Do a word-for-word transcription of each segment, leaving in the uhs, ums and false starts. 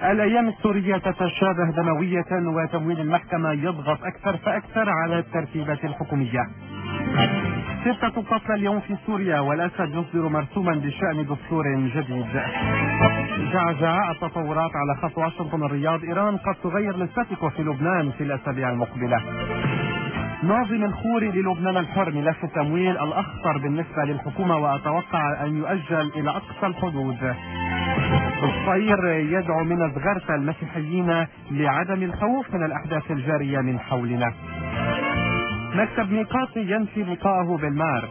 الأيام السورية تتشابه دموية، وتمويل المحكمة يضغط أكثر فأكثر على الترتيبة الحكومية. ستة قتلى اليوم في سوريا، والأسد يصدر مرسوما بشأن دستور جديد. جعجع التطورات على خط واشنطن الرياض، إيران قد تغير الاستاتيكو في لبنان في الأسابيع المقبلة. ناظم الخوري للبنان الحر، ملف التمويل الأخطر بالنسبة للحكومة وأتوقع أن يؤجل إلى أقصى الحدود. الصير يدعو من الزغرة المسيحيين لعدم الخوف من الأحداث الجارية من حولنا. مكتب ميقاتي ينفي لقاءه بالمار.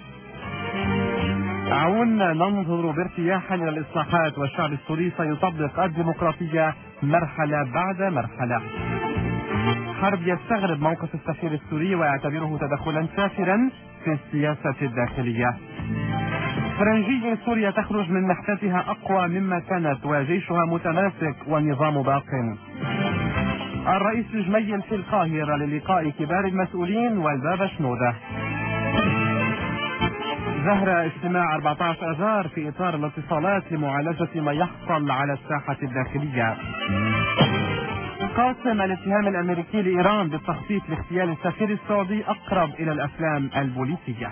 عون ننظر بارتياح إلى الإصلاحات، والشعب السوري سيطبق الديمقراطية مرحلة بعد مرحلة. حرب يستغرب موقف السفير السوري ويعتبره تدخلا سافرا في السياسة الداخلية. فرنجية سوريا تخرج من محتتها أقوى مما كانت، وجيشها متماسك والنظام باق. الرئيس جميل في القاهرة للقاء كبار المسؤولين والبابا شنودة. زهرة اجتماع أربعة عشر أذار في إطار الاتصالات لمعالجة ما يحصل على الساحة الداخلية. قاسم الاتهام الأمريكي لإيران بالتخطيط لاغتيال السفير السعودي أقرب إلى الأفلام البوليسية.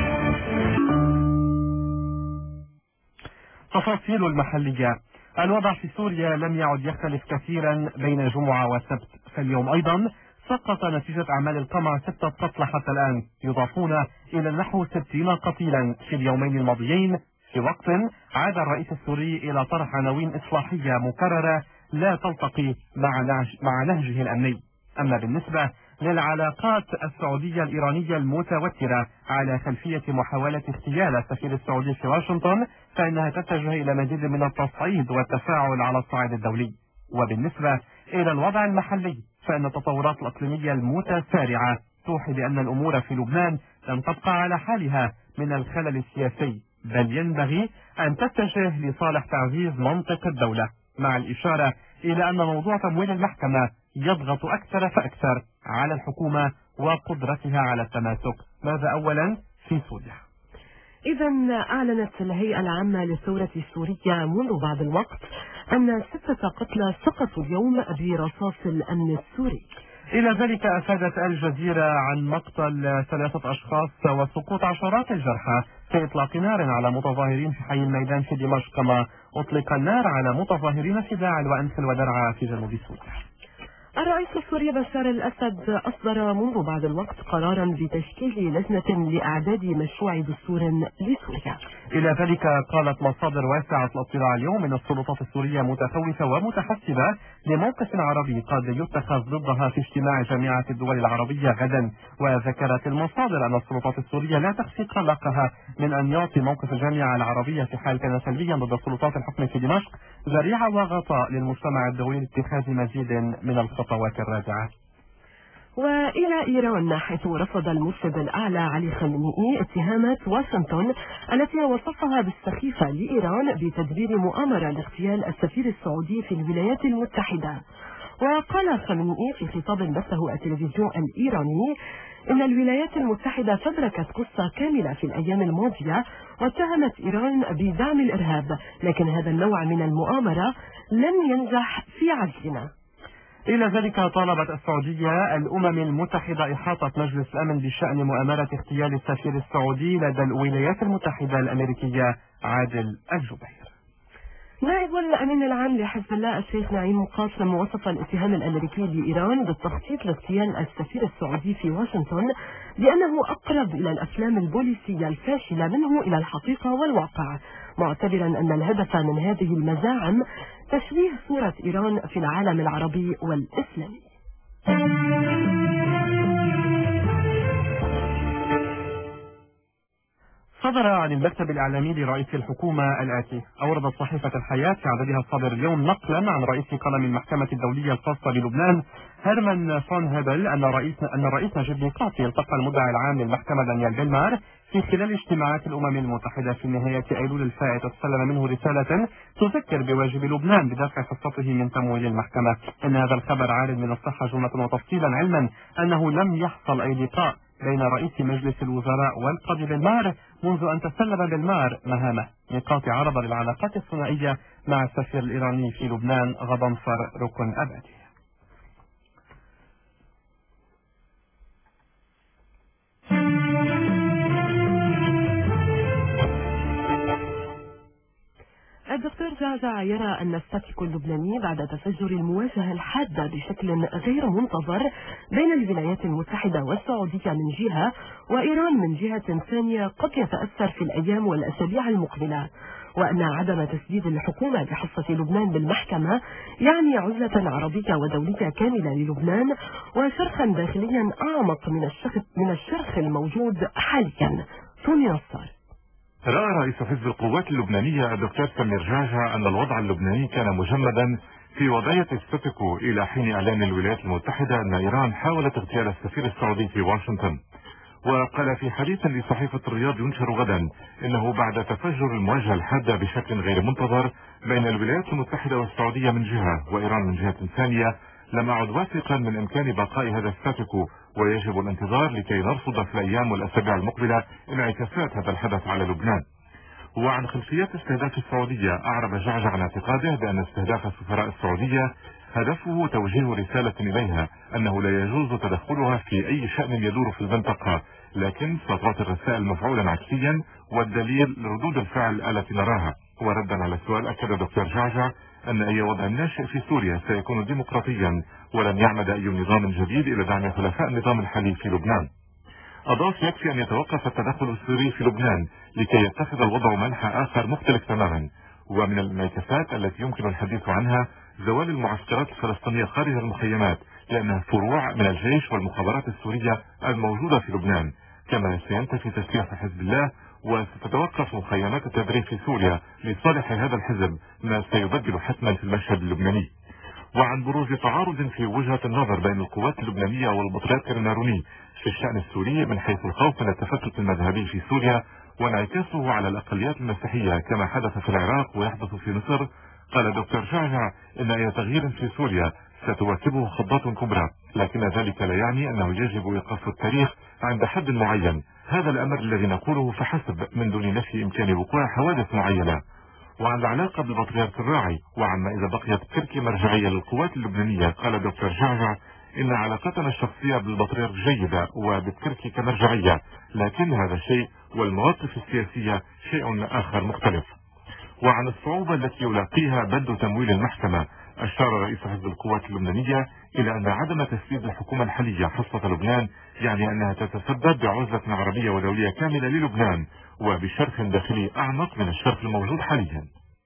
تفاصيل المحلية. الوضع في سوريا لم يعد يختلف كثيرا بين جمعة وسبت، فاليوم أيضا سقط نتيجة أعمال القمع ستة قتلى حتى الآن، يضافون إلى نحو ستين قتيلا في اليومين الماضيين، في وقت عاد الرئيس السوري إلى طرح عناوين إصلاحية مكررة لا تلتقي مع مع نهجه الأمني. أما بالنسبة للعلاقات السعودية الإيرانية المتوترة على خلفية محاولة اغتيال السفير السعودي في واشنطن، فإنها تتجه إلى مزيد من التصعيد والتفاعل على الصعيد الدولي. وبالنسبة إلى الوضع المحلي، فإن التطورات الإقليمية المتسارعة توحي بأن الأمور في لبنان لن تبقى على حالها من الخلل السياسي، بل ينبغي أن تتجه لصالح تعزيز منطق الدولة، مع الإشارة إلى أن موضوع تمويل المحكمة يضغط أكثر فأكثر على الحكومة وقدرتها على التماسك. ماذا أولا في سوريا؟ إذا أعلنت الهيئة العامة للثورة السورية منذ بعض الوقت أن ستة قتلى سقطوا اليوم برصاص الأمن السوري. إلى ذلك أفادت الجزيرة عن مقتل ثلاثة أشخاص وسقوط عشرات الجرحى في إطلاق نار على متظاهرين في حي الميدان في دمشق، كما أطلق النار على متظاهرين في داعل وأنفل ودرعا في جنوب سوريا. الرئيس السوري بشار الأسد أصدر منذ بعض الوقت قرارا بتشكيل لجنة لإعداد مشروع دستور لسوريا. إلى ذلك قالت مصادر واسعة الاطلاع اليوم إن السلطات السورية متخوفة ومتحسبة لموقف عربي قد يتخذ ضدها في اجتماع جامعة الدول العربية غدا. وذكرت المصادر أن السلطات السورية لا تخفي قلقها من أن يعطي موقف الجامعة العربية في حال كان سلبيا ضد سلطات الحكم في دمشق ذريعة وغطاء للمجتمع الدولي لاتخاذ مزيد من الخطوات الراجعة. وإلى إيران، حيث رفض المرشد الأعلى علي خامنئي اتهامات واشنطن التي وصفها بالسخيفة لإيران بتدبير مؤامرة لاغتيال السفير السعودي في الولايات المتحدة. وقال خامنئي في خطاب بثه التلفزيون الإيراني إن الولايات المتحدة فبركت قصة كاملة في الأيام الماضية واتهمت إيران بدعم الإرهاب، لكن هذا النوع من المؤامرة لم ينجح في عزلنا. إلى ذلك طالبت السعودية الأمم المتحدة إحاطة مجلس الأمن بشأن مؤامرة اغتيال السفير السعودي لدى الولايات المتحدة الأمريكية عادل الجبير. نائب الأمين العام لحزب الله الشيخ نعيم قاسم وصف الاتهام الأمريكي لإيران بالتخطيط لاغتيال السفير السعودي في واشنطن بأنه أقرب إلى الأفلام البوليسية الفاشلة منه إلى الحقيقة والواقع، معتبرا أن الهدف من هذه المزاعم تشويه صورة إيران في العالم العربي والإسلامي. صدر عن المكتب الإعلامي لرئيس الحكومة الآتي. أوردت صحيفة الحياة في عددها الصادر اليوم نقلا عن رئيس قلم المحكمة الدولية الخاصة بلبنان هيرمان فون هيبل أن رئيس أن الرئيس نجيب ميقاتي التقى المدعي العام للمحكمة دانيال بيلمار في خلال اجتماعات الأمم المتحدة في نهاية أيلول الفائت، وتسلم منه رسالة تذكر بواجب لبنان بدفع حصته من تمويل المحكمة. إن هذا الخبر عارض من الصحة جملة وتفصيلا، علما أنه لم يحصل أي لقاء بين رئيس مجلس الوزراء والقاضي بالمار منذ أن تسلم بالمار مهامه من قاطع عرض للعلاقات الثنائية مع السفير الإيراني في لبنان غضنفر ركن أبدي. الدكتور جعجع يرى أن الساتيكو اللبناني بعد تفجر المواجهة الحادة بشكل غير منتظر بين الولايات المتحدة والسعودية من جهة وإيران من جهة ثانية قد يتأثر في الأيام والأسابيع المقبلة، وأن عدم تسديد الحكومة بحصة لبنان بالمحكمة يعني عزلة عربية ودولية كاملة للبنان وشرخا داخليا أعمق من الشرخ, من الشرخ الموجود حاليا. توني نصار. رأى رئيس حزب القوات اللبنانية الدكتور سمير جعجع أن الوضع اللبناني كان مجمدا في وضعية الستيكو إلى حين إعلان الولايات المتحدة أن إيران حاولت اغتيال السفير السعودي في واشنطن. وقال في حديث لصحيفة الرياض ينشر غدا إنه بعد تفجر المواجهة الحادة بشكل غير منتظر بين الولايات المتحدة والسعودية من جهة وإيران من جهة ثانية لم أعد واثقا من إمكان بقاء هذا الستيكو، ويجب الانتظار لكي نرصد في الأيام والأسابيع المقبلة انعكاسات هذا الحدث على لبنان. وعن خلفيات استهداف السعودية أعرب جعجع عن اعتقاده بأن استهداف السفراء السعودية هدفه توجيه رسالة إليها أنه لا يجوز تدخلها في أي شأن يدور في المنطقة، لكن ستعطي الرسائل مفعولا عكسيا والدليل لردود الفعل التي نراها. وردا على السؤال أكد دكتور جعجع أن أي وضع ناشئ في سوريا سيكون ديمقراطيا ولن يعمد أي نظام جديد إلى دعم خلفاء النظام الحالي في لبنان. أضاف يكفي أن يتوقف التدخل السوري في لبنان لكي يتخذ الوضع منحى آخر مختلف تماما. ومن الانعكاسات التي يمكن الحديث عنها زوال المعسكرات الفلسطينية خارج المخيمات لأنها فروع من الجيش والمخابرات السورية الموجودة في لبنان، كما سينتفي تسليح حزب الله وستتوقف مخيمات التدريب في سوريا لصالح هذا الحزب، ما سيبدل حتما في المشهد اللبناني. وعن بروز تعارض في وجهة النظر بين القوات اللبنانية والبطريرك الناروني في الشأن السوري من حيث الخوف من التفتت المذهبي في سوريا وانعكاسه على الأقليات المسيحية كما حدث في العراق ويحدث في مصر، قال دكتور جعجع إن أي تغيير في سوريا ستواكبه خضات كبرى، لكن ذلك لا يعني أنه يجب إيقاف التاريخ عند حد معين. هذا الأمر الذي نقوله فحسب من دون نفي إمكان وقوع حوادث معينة. وعن العلاقة بالبطريرك الراعي وعما إذا بقيت تركي مرجعية للقوات اللبنانية، قال دكتور جعجع إن علاقتنا الشخصية بالبطريرك جيدة وبالتركي كمرجعية، لكن هذا شيء والمواقف السياسية شيء آخر مختلف. وعن الصعوبة التي يلاقيها بند تمويل المحكمة، أشار رئيس حزب القوات اللبنانية إلى أن عدم تسديد الحكومة الحالية حصة لبنان يعني أنها تتسبب بعزلة عربية ودولية كاملة للبنان وبشرخ داخلي أعمق من الشرخ الموجود حاليا.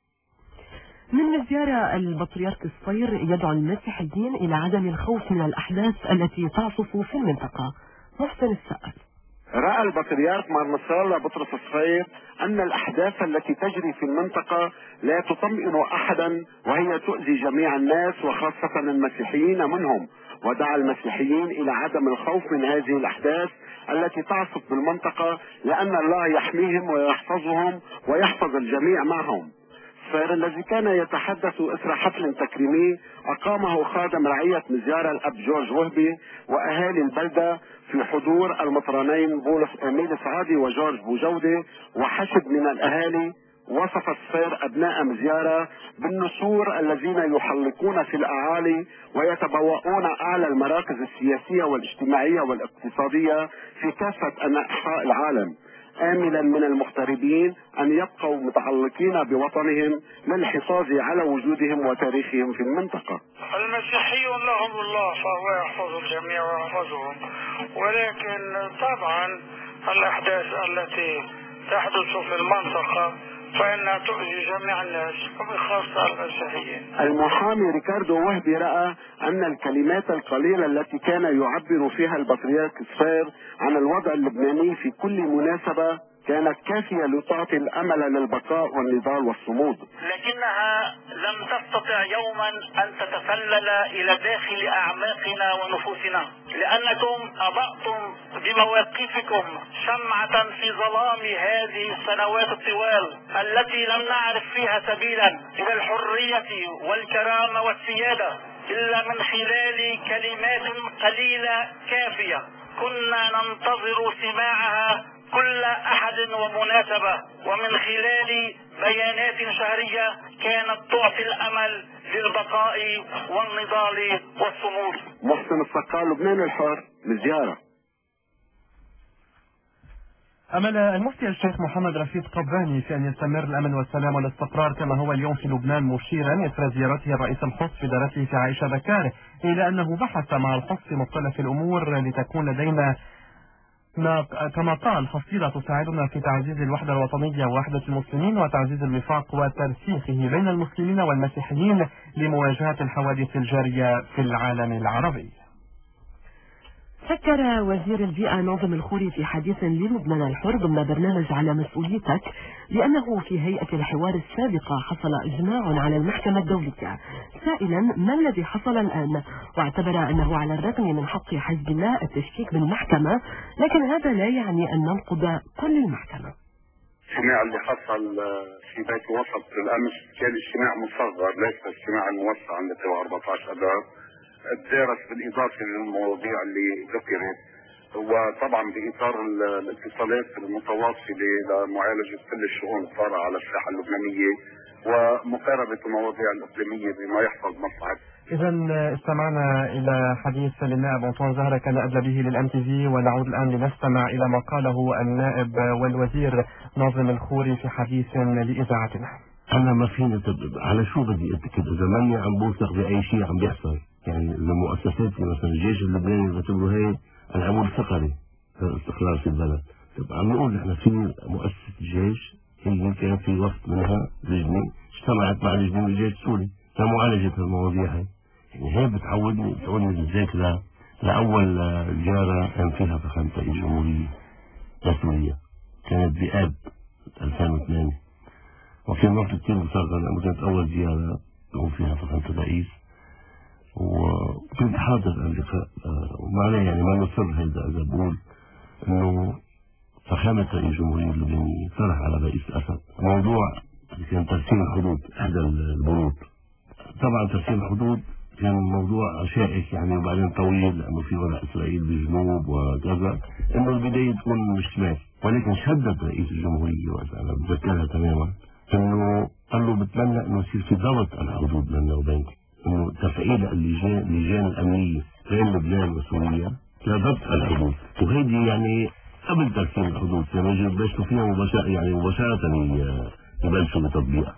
من الزيارة البطريرك الصير يدعو المسيحيين إلى عدم الخوف من الأحداث التي تعصف في المنطقة. محسن السقال. رأى البطريرك مارنصال بطرس الصير أن الأحداث التي تجري في المنطقة لا تطمئن أحدا وهي تؤذي جميع الناس وخاصة المسيحيين منهم، ودعا المسيحيين إلى عدم الخوف من هذه الأحداث التي تعصف بالمنطقة لأن الله يحميهم ويحفظهم ويحفظ الجميع معهم. الصير الذي كان يتحدث إثر حفل تكريمي أقامه خادم رعية مزيار الأب جورج وهبي وأهالي البلدة في حضور المطرانين بولس أميل سعادي وجورج بوجودة وحشد من الأهالي. وصف الصير أبناء مزيارة بالنسور الذين يحلقون في الأعالي ويتبوؤون أعلى المراكز السياسية والاجتماعية والاقتصادية في كافة أنحاء العالم، آملا من المغتربين أن يبقوا متعلقين بوطنهم للحفاظ على وجودهم وتاريخهم في المنطقة. المسيحيون لهم الله فهو يحفظ الجميع ويحفظهم، ولكن طبعا الأحداث التي تحدث في المنطقة فإنها تؤذي جميع الناس وبخاصة المسيحيين. المحامي ريكاردو وهبي رأى أن الكلمات القليلة التي كان يعبر فيها البطريرك الصير عن الوضع اللبناني في كل مناسبة كانت كافية لتعطي الأمل للبقاء والنضال والصمود، لكنها لم تستطع يوما أن تتسلل إلى داخل أعماقنا ونفوسنا، لأنكم أضأتم بمواقفكم شمعة في ظلام هذه السنوات الطوال التي لم نعرف فيها سبيلا إلى الحرية والكرامة والسيادة إلا من خلال كلمات قليلة كافية كنا ننتظر سماعها كل أحد ومناسبة، ومن خلال بيانات شهرية كانت تعطي الأمل للبقاء والنضال والصمود. محسن الصقال، لبنان الحر، من زيارة. أمل المفتي الشيخ محمد رشيد قباني في أن يستمر الأمن والسلام والاستقرار كما هو اليوم في لبنان، مشيرا إثر زيارته الرئيس الخاص في دارته في عائشة بكار إلى أنه بحث مع الخاص في مختلف الأمور لتكون لدينا ما كما قال حصيلة تساعدنا في تعزيز الوحدة الوطنية ووحدة المسلمين وتعزيز الوفاق وترسيخه بين المسلمين والمسيحيين لمواجهة الحوادث الجارية في العالم العربي. فكر وزير البيئة ناظم الخوري في حديث للبنان الحر ضمن برنامج على مسؤوليتك بأنه في هيئة الحوار السابقة حصل إجماع على المحكمة الدولية، سائلا ما الذي حصل الآن، واعتبر أنه على الرغم من حق حزب الله التشكيك بالمحكمة، لكن هذا لا يعني أن ننقض كل المحكمة. الاجتماع اللي حصل في بيت وسط بالأمس كان اجتماع مصغر، ليس الاجتماع الموسع التي هو أربعة عشر أذار، الدارس بالإضافة للمواضيع اللي ذكرت، وطبعا بإطار الاتصالات المتواصلة لمعالجة كل الشؤون الطارئة على الساحة اللبنانية ومقاربة المواضيع الإقليمية بما يحفظ مصلحة. إذا استمعنا إلى حديث للنائب أنطوان زهرة كان أدلى به للأم تي في، ونعود الآن لنستمع إلى ما قاله النائب والوزير ناظم الخوري في حديث لإذاعتنا. أنا ما فينا على شو بدي أتأكد إذا ماني عم بوثق بأي شيء عم بيحصل، يعني المؤسسات مثلا الجيش اللبناني بعتبره هي العمود الفقري للاستقرار في البلد. طب عم نقول نحن في مؤسسة الجيش هي كان في وقت منها لجنة اجتمعت مع لجنة الجيش السوري لمعالجة المواضيع هي، يعني هي بتعودني بتعودني بالذاكرة لأول زيارة كان فيها فخامة رئيس الجمهورية لسوريا كانت بآب ألفين وثمانية، وفي مرة كتير مساقة لأنه كانت أول زيارة يقوم فيها فخامة الرئيس، وكنت حاضر اللقاء ومعناه يعني ما نصر هيدا إذا بقول إنه فخامة رئيس الجمهورية اللبنانية طرح على رئيس الأسد موضوع كان ترسيم الحدود إحدى البنود. طبعا ترسيم الحدود كان موضوع شائك يعني وبعدين طويل لأنه في وضع إسرائيل بالجنوب وكذا، إنه البداية تكون مش ماشي، ولكن شدد رئيس الجمهورية وقت أنا بتذكرها تماما إنه قال له بتمنى إنه يصير في ضبط على الحدود بيننا وبينك، إنه تفعيل اللجان اللجان الأمنية بين لبنان وسوريا لضبط الحدود، وهيدي يعني قبل ترسيم الحدود لما يبلشوا فيها مباشرة يعني مباشرة يبلشوا بتطبيقها.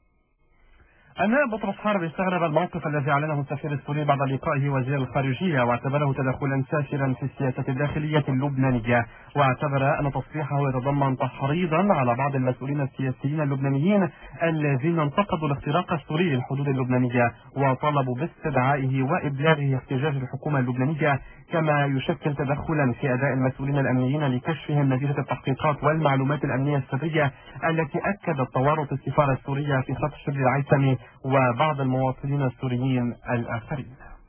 النائب بطرس حارب استغرب الموقف الذي اعلنه السفير السوري بعد لقائه وزير الخارجيه، واعتبره تدخلا ساخرا في السياسه الداخليه اللبنانيه، واعتبر ان تصريحه يتضمن تحريضا على بعض المسؤولين السياسيين اللبنانيين الذين انتقدوا الاختراق السوري للحدود اللبنانيه وطالبوا باستدعائه وابلاغه احتجاج الحكومه اللبنانيه، كما يشكل تدخلا في اداء المسؤولين الامنيين لكشفهم نتيجه التحقيقات والمعلومات الامنيه السريه التي اكدت تورط السفاره السوريه في خطف شبل العيسمي وبعض المواطنين السوريين الآخرين.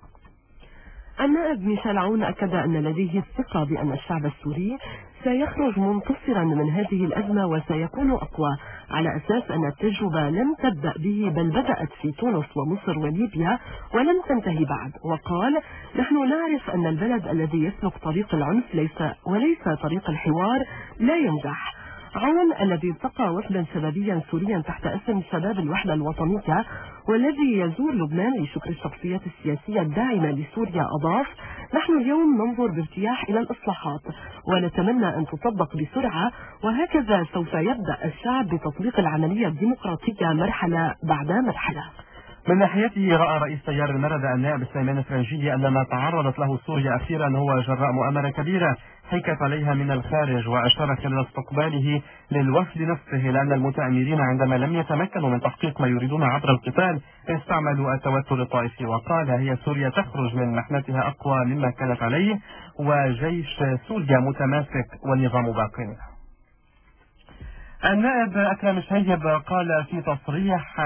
النائب ميشيل عون أكد أن لديه الثقة بأن الشعب السوري سيخرج منتصرا من هذه الأزمة وسيكون أقوى، على أساس أن التجربة لم تبدأ به بل بدأت في تونس ومصر وليبيا ولم تنتهي بعد. وقال: نحن نعرف أن البلد الذي يسلك طريق العنف ليس وليس طريق الحوار لا ينجح. عون الذي التقى وفدا شبابيا سوريا تحت اسم شباب الوحدة الوطنية والذي يزور لبنان لشكر الشخصيات السياسية الداعمة لسوريا أضاف: نحن اليوم ننظر بارتياح إلى الإصلاحات ونتمنى أن تطبق بسرعة، وهكذا سوف يبدأ الشعب بتطبيق العملية الديمقراطية مرحلة بعد مرحلة. من ناحيته رأى رئيس تيار المرد النائب سليمان الفرنجي أن ما تعرضت له سوريا أخيرا هو جراء مؤامرة كبيرة حكت عليها من الخارج، وأشار خلال استقباله للوفد نفسه لأن المتآمرين عندما لم يتمكنوا من تحقيق ما يريدون عبر القتال استعملوا التوتر الطائفي، وقال: هي سوريا تخرج من محنتها أقوى مما كانت عليه، وجيش سوريا متماسك والنظام باق. النائب أكرم شهيب قال في تصريح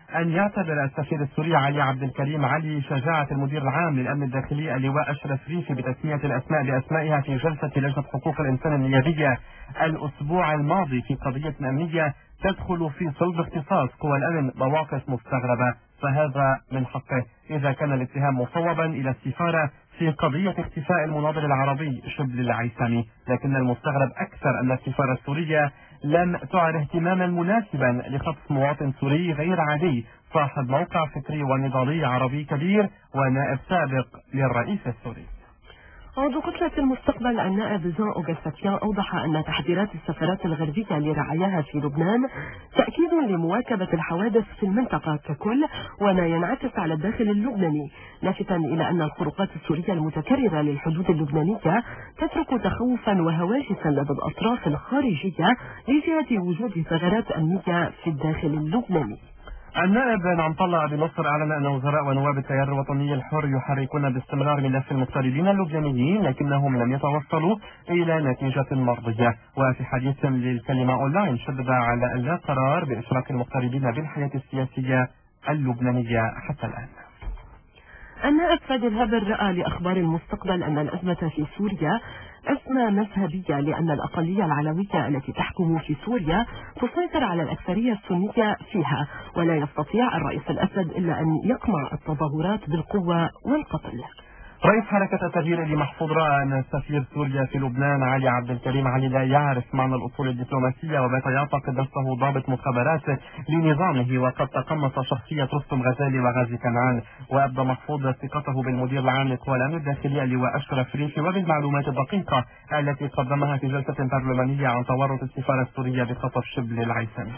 أن يعتبر السفير السوري علي عبد الكريم علي شجاعة المدير العام للأمن الداخلي اللواء أشرف ريفي بتسمية الأسماء بأسمائها في جلسة لجنة حقوق الإنسان النيابية الأسبوع الماضي في قضية أمنية تدخل في صلب اختصاص قوى الأمن مواقف مستغربة، فهذا من حقه إذا كان الاتهام مصوبا إلى السفارة في قضية اختفاء المناضل العربي شبل العيسامي، لكن المستغرب أكثر أن السفارة السورية لم تعر اهتماما مناسبا لخطف مواطن سوري غير عادي صاحب موقع فكري ونضالي عربي كبير ونائب سابق للرئيس السوري. عضو كتلة المستقبل النائب جان أوغستيان أوضح أن تحذيرات السفارات الغربية لرعاياها في لبنان تأكيد لمواكبة الحوادث في المنطقة ككل وما ينعكس على الداخل اللبناني، لافتا إلى أن الخروقات السورية المتكررة للحدود اللبنانية تترك تخوفا وهواجسا لدى الأطراف الخارجية لجهة وجود ثغرات أمنية في الداخل اللبناني. النائب نعم طلع بنصر أعلن أن وزراء ونواب التيار الوطني الحر يحركون باستمرار ملف المغتربين اللبنانيين لكنهم لم يتوصلوا إلى نتيجة مرضية. وفي حديث للكلمة أونلاين شدد على أن لا قرار بإشراك المغتربين بالحياة السياسية اللبنانية حتى الآن. النائب فادي الهبر رأى لأخبار المستقبل أن الأزمة في سوريا أزمة مذهبية، لأن الأقلية العلوية التي تحكم في سوريا تسيطر على الأكثرية السنية فيها، ولا يستطيع الرئيس الأسد إلا أن يقمع التظاهرات بالقوة والقتل. رئيس حركة التغيير اللي محفوظ رأى أن سفير سوريا في لبنان علي عبد الكريم علي لا يعرف معنى الأصول الدبلوماسية وبات يعتقد نفسه ضابط مخابرات لنظامه، وقد تقمص شخصية رستم غزالي وغازي كنعان. وأبدى محفوظ ثقته بالمدير العام لقوى الأمن الداخلي اللواء أشرف ريفي وبالمعلومات الدقيقة التي قدمها في جلسة برلمانية عن تورط السفارة السورية بخطف شبل العيسامي.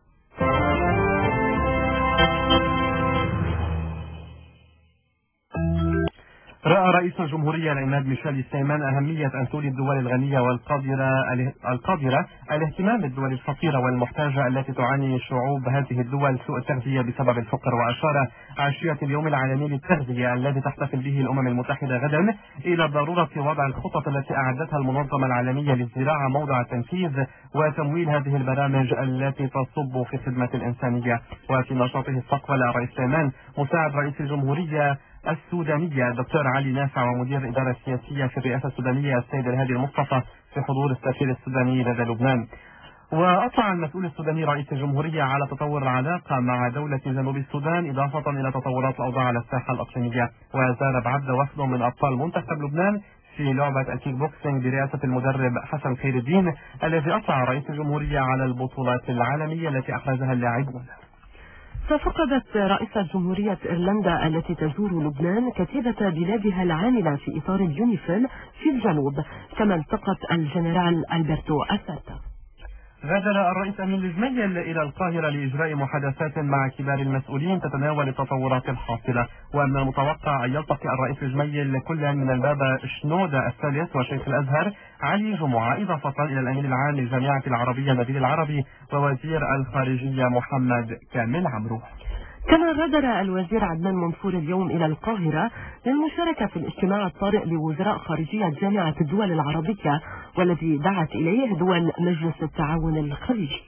رأى رئيس الجمهورية العماد ميشيل سليمان أهمية أن تولي الدول الغنية والقادرة القادرة الاهتمام بالدول الفقيرة والمحتاجة التي تعاني شعوب هذه الدول سوء التغذية بسبب الفقر. وأشار عشية اليوم العالمي للتغذية الذي تحتفل به الأمم المتحدة غدا إلى ضرورة وضع الخطط التي أعدتها المنظمة العالمية للزراعة موضع التنفيذ وتمويل هذه البرامج التي تصب في خدمة الإنسانية. وفي نشاطه استقبل الرئيس سليمان مساعد رئيس الجمهورية السودانية الدكتور علي نافع ومدير الإدارة السياسية في الرئاسة السودانية السيد الهادي المصطفى في حضور السفير السوداني لدى لبنان. وأطلع المسؤول السوداني رئيس الجمهورية على تطور العلاقة مع دولة جنوب السودان إضافة إلى تطورات الأوضاع على الساحة الإقليمية. وزار بعد وفد من أبطال منتخب لبنان في لعبة الكيك بوكسينج برئاسة المدرب حسن خير الدين الذي أطلع رئيس الجمهورية على البطولات العالمية التي أحرزها اللاعبون. ففقدت رئيسة جمهورية إيرلندا التي تزور لبنان كتيبة بلادها العاملة في إطار اليونيفيل في الجنوب، كما التقت الجنرال ألبرتو أساتا. غادر الرئيس أمين الجميل إلى القاهرة لإجراء محادثات مع كبار المسؤولين تتناول التطورات الحاصلة. ومن المتوقع أن يلتقي الرئيس الجميل كل من البابا شنودة الثالث وشيخ الأزهر علي جمعة إضافة إلى الأمين العام للجامعة العربية نبيل العربي ووزير الخارجية محمد كامل عمرو. كما غادر الوزير عدنان منصور اليوم إلى القاهرة للمشاركة في الاجتماع الطارئ لوزراء خارجية جامعة الدول العربية والذي دعت إليه دول مجلس التعاون الخليجي.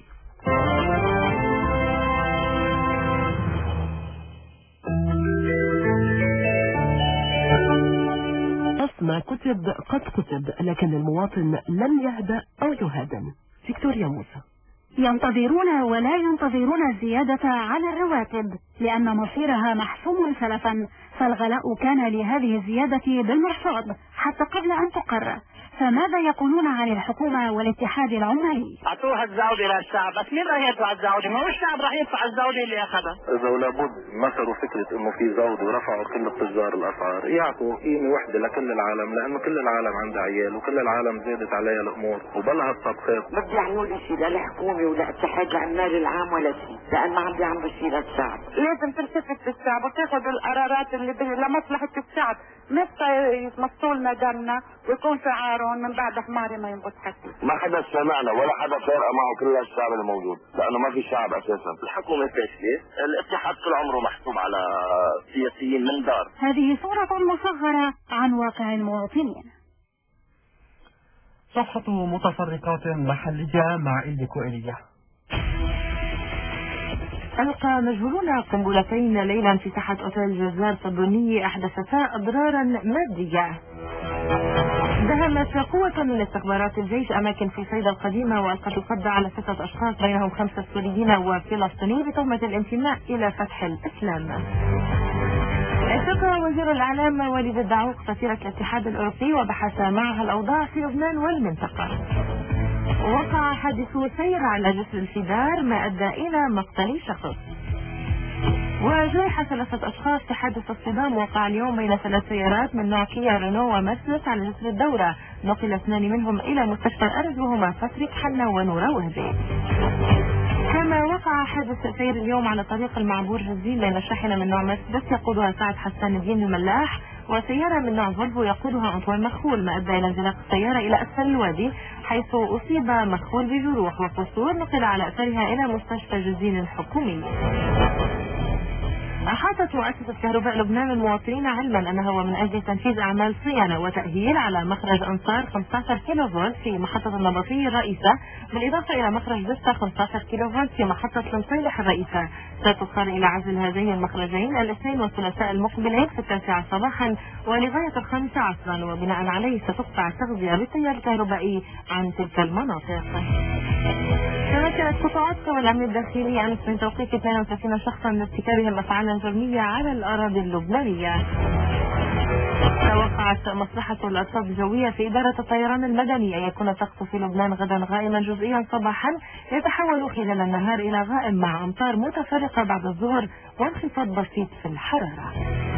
ما كتب قد كتب، لكن المواطن لم يهدأ أو يهادن. فيكتوريا موسى. ينتظرون ولا ينتظرون الزيادة على الرواتب لأن مصيرها محسوم سلفا، فالغلاء كان لهذه الزيادة بالمرصاد حتى قبل أن تقرر. فماذا يقولون عن الحكومة والاتحاد العمالي؟ أعطوها الزعودة للشعب، بس مين راح يدفع الزعودة؟ ما هو الشعب راح يدفع الزعودة اللي أخذها. إذا لابد نشروا فكرة إنه في زود ورفعوا كل التجار الأسعار، يعطوا قيمة وحدة لكل العالم، لأنه كل العالم عندها عيال وكل العالم زادت عليها الأمور وبلها الطبخات. ما بيعملوا لي شيء لا الحكومة ولا اتحاد العمال العام ولا شيء، لأن ما عم بيعملوا شيء للشعب. لازم تلتفت للشعب وتاخذ القرارات اللي لمصلحة الشعب، متى يمصوا لنا دمنا ويكون شعارهم من بعد حماري ما ينبت حكي. ما حدا سمعنا ولا حدا فارقة معه كل الشعب الموجود، لأنه ما في شعب أساسا. الحكومة فاشلة، الاتحاد طول عمره محسوب على سياسيين من دار. هذه صورة مصغرة عن واقع المواطنين. صفحة متفرقات محلية مع إلديكو إيليا. ألقى مجهولون قنبلتين ليلا في ساحة أوتيل جزار صبوني أحدثتا أضرارا مادية. دهمت قوة من استخبارات الجيش أماكن في صيدا القديمة وألقت القبض على ستة أشخاص بينهم خمسة سوريين وفلسطيني بتهمة الانتماء إلى فتح الإسلام. التقى وزير الإعلام وليد الدعوق سفيرة الاتحاد الأوروبي وبحث معها الأوضاع في لبنان والمنطقة. وقع حادث سير على جسر الفدار ما أدى إلى مقتل شخص. وجرح ثلاثة أشخاص في حادث اصطدام وقع اليوم بين ثلاث سيارات من نوع كيا رينو ومرسيدس على جسر الدورة. نقل اثنان منهم إلى مستشفى الأرز وهما فترك حنا ونورا وهبي. كما وقع حادث سير اليوم على طريق المعبور جزيل بين شاحنة من نوع مرسيدس يقودها سعد حسان الدين الملاح وسيارة من نوع فولفو يقودها أنطوان مخول ما أدى إلى انزلاق السيارة إلى أسفل الوادي حيث أصيب مخول بجروح وقصور نقل على أثرها إلى مستشفى جزيل الحكومي. أحاطت مؤسسة كهرباء لبنان المواطنين علما أنها ومن أجل تنفيذ أعمال صيانة وتأهيل على مخرج أنصار خمسة عشر كيلو فولت في محطة النبطية الرئيسة بالإضافة إلى مخرج دستا خمسة عشر كيلو فولت في محطة المصيلح الرئيسة. ستضطر إلى عزل هذين المخرجين الاثنين والثلاثاء المقبلين في التاسعة صباحا ولغاية الخامسة عصرا وبناء عليه ستقطع التغذية بالتيار الكهربائي عن تلك المناطق. تمكنت قطاعات قوى الأمن الداخلي أمس من توقيف اثنين وثلاثين شخصا لارتكابهم أفعالا جرمية على الأراضي اللبنانية. توقعت مصلحة الأرصاد الجوية في إدارة الطيران المدني أن يكون الطقس في لبنان غدا غائما جزئيا صباحا يتحول خلال النهار إلى غائم مع أمطار متفرقة بعد الظهر وانخفاض بسيط في الحرارة.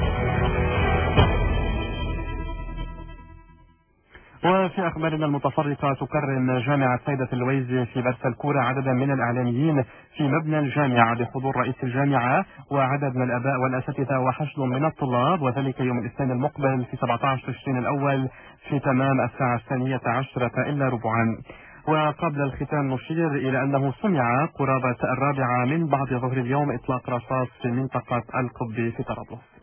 وفي أخبارنا المتفرقة تكرم جامعة سيدة اللويزي في برسلكورة عددا من الإعلاميين في مبنى الجامعة بحضور رئيس الجامعة وعدد من الآباء والأساتذة وحشد من الطلاب وذلك يوم الاثنين المقبل في سبعة عشر تشرين الأول في تمام الساعة الثانية عشرة إلا ربعا. وقبل الختام نشير إلى أنه سمع قرابة الرابعة من بعد ظهر اليوم إطلاق رصاص في منطقة القب في طرابلس.